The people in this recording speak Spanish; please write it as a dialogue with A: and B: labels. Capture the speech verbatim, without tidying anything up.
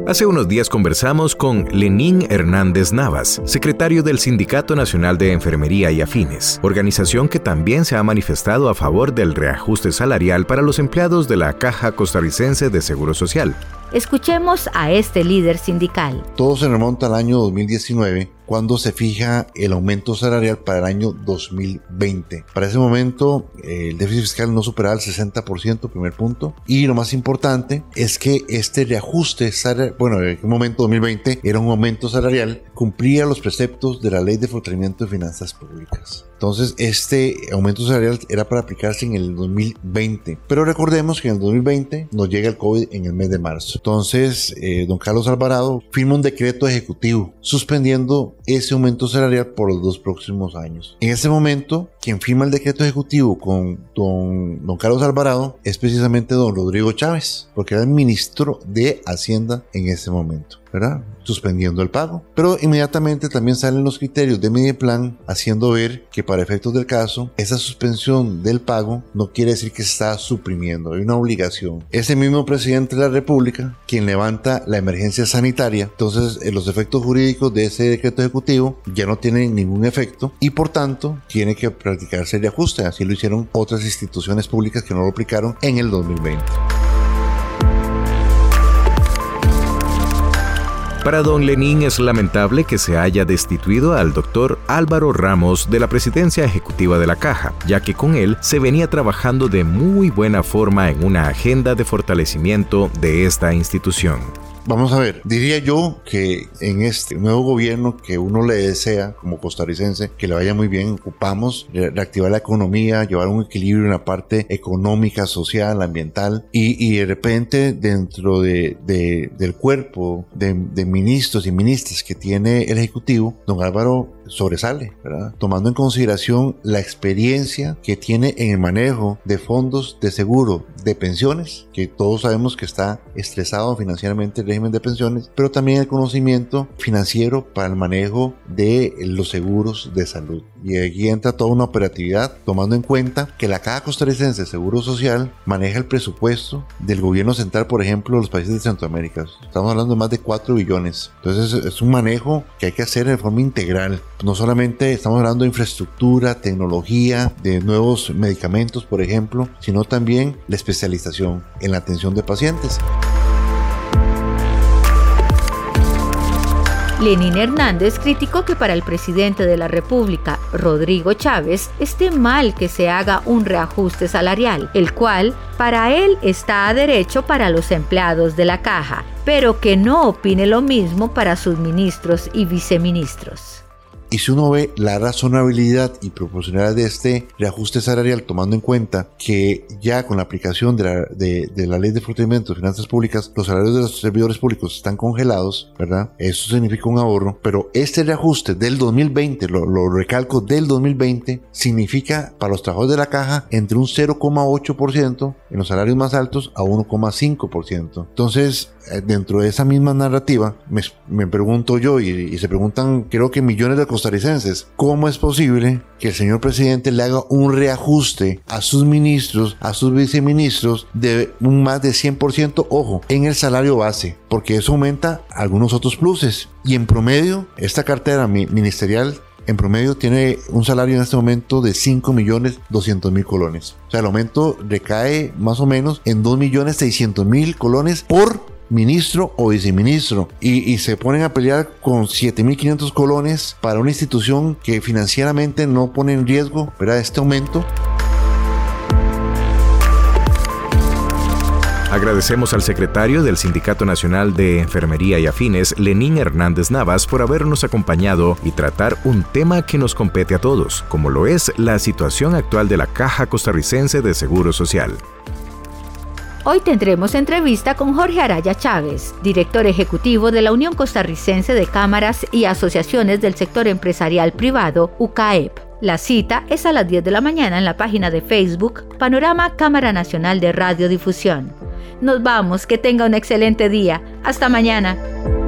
A: Hace unos días conversamos con Lenín Hernández Navas, secretario del Sindicato Nacional de Enfermería y Afines, organización que también se ha manifestado a favor del reajuste salarial para los empleados de la Caja Costarricense de Seguro Social.
B: Escuchemos a este líder sindical.
C: Todo se remonta al año dos mil diecinueve, cuando se fija el aumento salarial para el año dos mil veinte. Para ese momento, el déficit fiscal no superaba el sesenta por ciento, primer punto. Y lo más importante es que este reajuste salarial, bueno, en el momento dos mil veinte era un aumento salarial, cumplía los preceptos de la Ley de Fortalecimiento de Finanzas Públicas. Entonces, este aumento salarial era para aplicarse en el dos mil veinte. Pero recordemos que en el dos mil veinte nos llega el COVID en el mes de marzo. Entonces, eh, don Carlos Alvarado firma un decreto ejecutivo suspendiendo ese aumento salarial por los dos próximos años. En ese momento, quien firma el decreto ejecutivo con don, don Carlos Alvarado es precisamente don Rodrigo Chávez, porque era el ministro de Hacienda en ese momento, ¿verdad? Suspendiendo el pago. Pero inmediatamente también salen los criterios de Mideplan haciendo ver que para efectos del caso, esa suspensión del pago no quiere decir que se está suprimiendo, hay una obligación. Ese mismo presidente de la República quien levanta la emergencia sanitaria, entonces eh, los efectos jurídicos de ese decreto ejecutivo ya no tienen ningún efecto y por tanto tiene que practicarse el reajuste. Así lo hicieron otras instituciones públicas que no lo aplicaron en el dos mil veinte.
A: Para don Lenín es lamentable que se haya destituido al doctor Álvaro Ramos de la presidencia ejecutiva de la Caja, ya que con él se venía trabajando de muy buena forma en una agenda de fortalecimiento de esta institución.
C: Vamos a ver, diría yo que en este nuevo gobierno que uno le desea como costarricense que le vaya muy bien, ocupamos reactivar la economía, llevar un equilibrio en la parte económica, social, ambiental y, y de repente dentro de, de, del cuerpo de, de ministros y ministras que tiene el Ejecutivo, don Álvaro sobresale, ¿verdad? Tomando en consideración la experiencia que tiene en el manejo de fondos de seguro de pensiones, que todos sabemos que está estresado financieramente el régimen de pensiones, pero también el conocimiento financiero para el manejo de los seguros de salud. Y aquí entra toda una operatividad, tomando en cuenta que la Caja Costarricense de Seguro Social maneja el presupuesto del gobierno central, por ejemplo, de los países de Centroamérica. Estamos hablando de más de cuatro billones. Entonces es un manejo que hay que hacer de forma integral. No solamente estamos hablando de infraestructura, tecnología, de nuevos medicamentos, por ejemplo, sino también la especialización en la atención de pacientes.
B: Lenín Hernández criticó que para el presidente de la República, Rodrigo Chávez, esté mal que se haga un reajuste salarial, el cual para él está a derecho para los empleados de la Caja, pero que no opine lo mismo para sus ministros y viceministros.
C: Y si uno ve la razonabilidad y proporcionalidad de este reajuste salarial, tomando en cuenta que ya con la aplicación de la, de, de la Ley de Fortalecimiento de Finanzas Públicas, los salarios de los servidores públicos están congelados, ¿verdad? Eso significa un ahorro, pero este reajuste del dos mil veinte, lo, lo recalco, del dos mil veinte, significa para los trabajadores de la Caja entre un cero coma ocho por ciento en los salarios más altos a uno coma cinco por ciento. Entonces, dentro de esa misma narrativa, me, me pregunto yo y, y se preguntan, creo que millones de costarricenses, ¿cómo es posible que el señor presidente le haga un reajuste a sus ministros, a sus viceministros de un más de cien por ciento, ojo, en el salario base? Porque eso aumenta algunos otros pluses. Y en promedio, esta cartera ministerial en promedio tiene un salario en este momento de cinco millones doscientos mil colones. O sea, el aumento recae más o menos en dos millones seiscientos mil colones por ministro o viceministro y, y se ponen a pelear con siete mil quinientos colones para una institución que financieramente no pone en riesgo, ¿verdad?, este aumento.
A: Agradecemos al secretario del Sindicato Nacional de Enfermería y Afines, Lenín Hernández Navas, por habernos acompañado y tratar un tema que nos compete a todos, como lo es la situación actual de la Caja Costarricense de Seguro Social.
B: Hoy tendremos entrevista con Jorge Araya Chávez, director ejecutivo de la Unión Costarricense de Cámaras y Asociaciones del Sector Empresarial Privado, U C A E P. La cita es a las diez de la mañana en la página de Facebook Panorama Cámara Nacional de Radiodifusión. Nos vamos, que tenga un excelente día. Hasta mañana.